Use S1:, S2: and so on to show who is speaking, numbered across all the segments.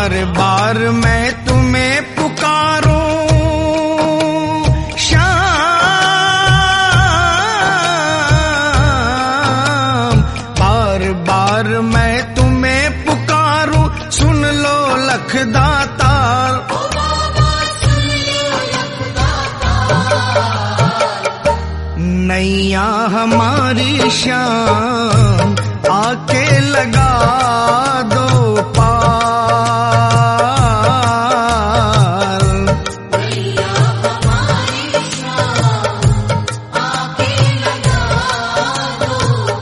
S1: बार बार मैं तुम्हें पुकारूं श्याम, बार बार मैं तुम्हें पुकारूं, सुन लो लखदातार। नैया हमारी श्याम आके लगा दो पार।
S2: नैया हमारी श्याम आके लगा दो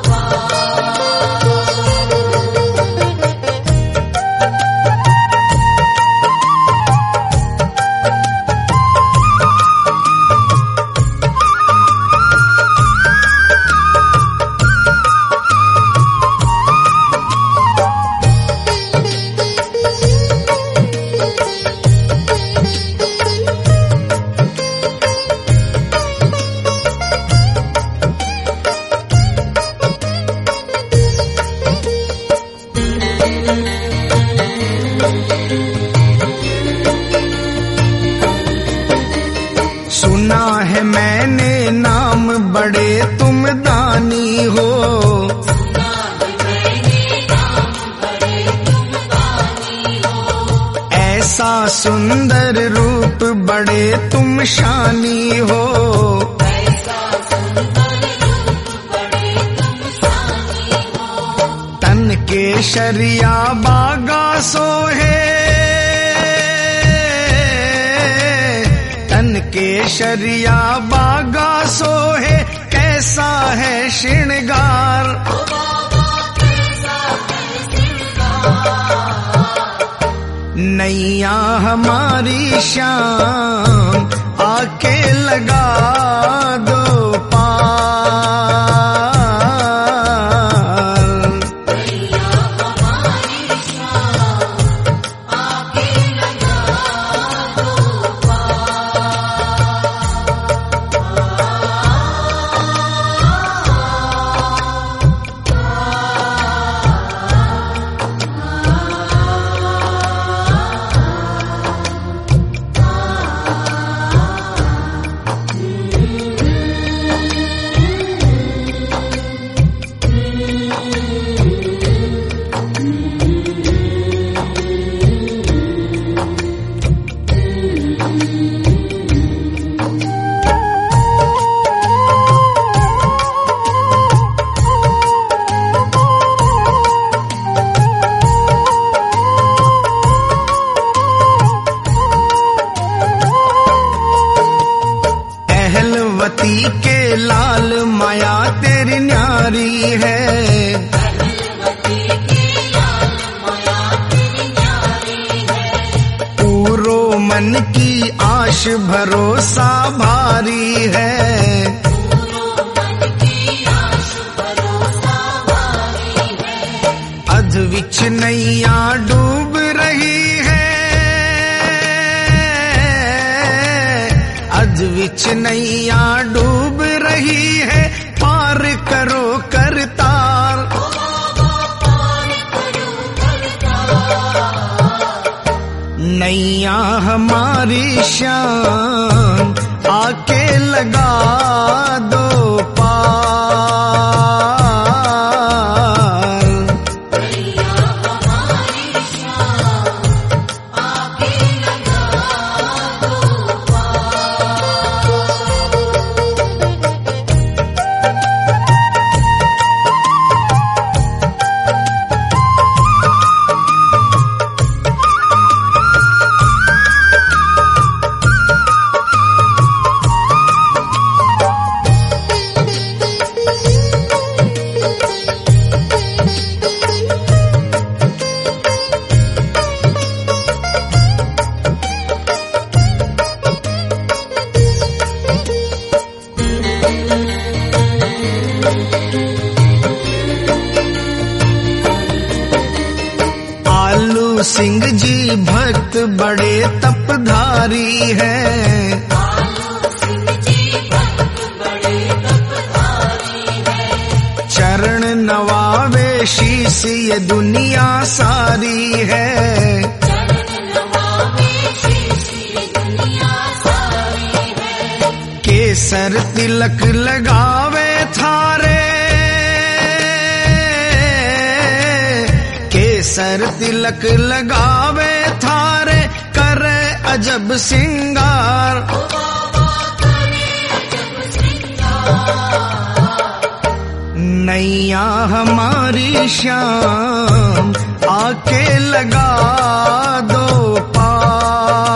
S1: सुना है मैंने नाम बड़े तुम दानी हो, ऐसा सुंदर रूप बड़े तुम शानी हो। तन के शरिया बागा सोहे, तन के शरिया बागा सोहे, कैसा है श्रृंगार। नैया हमारी श्याम आके लगा दो पार।
S2: नैया हमारी श्याम आके लगा दो
S1: अहलवती के लाल माया तेरी न्यारी है, पूरो मन की आश भरोसा भारी है। अध विच नैया डूब रही है, अध विच नैया डूब रही है, पार करो करतार। नैया हमारी श्याम आके लगा दो पार।
S2: नैया हमारी श्याम आके लगा दो
S1: सिंह जी भक्त बड़े तपधारी हैं, चरण नवावे शीश ये दुनिया सारी है। केसर तिलक लगावे थारे, केसर तिलक लगावे थारे, करे अजब सिंगार। नैया हमारी श्याम आके लगा दो पार।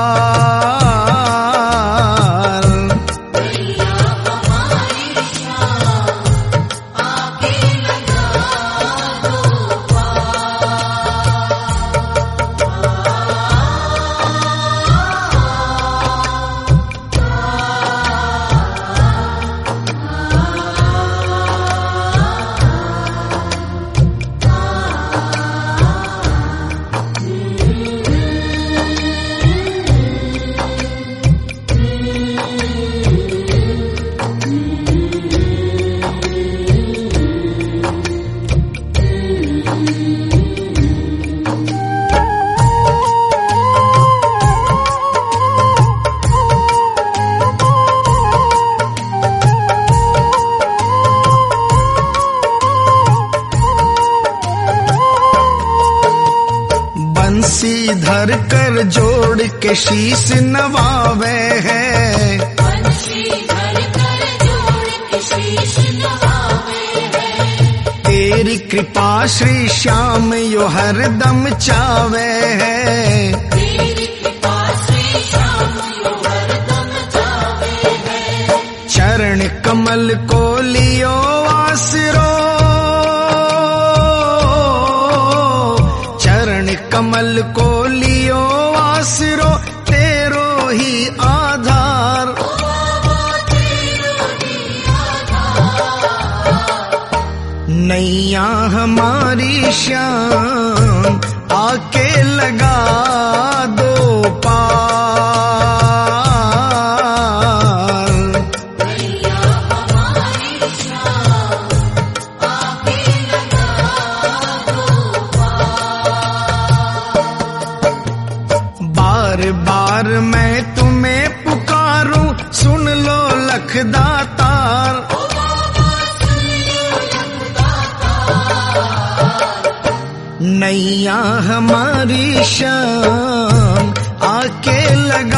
S1: बंसी धर कर जोड़ के शीश नवावे है,
S2: बंसी धर कर जोड़ के शीश नवावे है।
S1: तेरी कृपा श्री श्याम यो हरदम चावे है,
S2: तेरी कृपा श्री श्याम यो हरदम चावे है।
S1: चरण कमल को लियो आसरो, चरण कमल को लियो आसरो, तेरो ही आधार। नैया हमारी श्याम आके लगा दो पार। बार बार मैं तुम्हें पुकारूं, सुन लो लखदातार। नैया हमारी श्याम आके लगा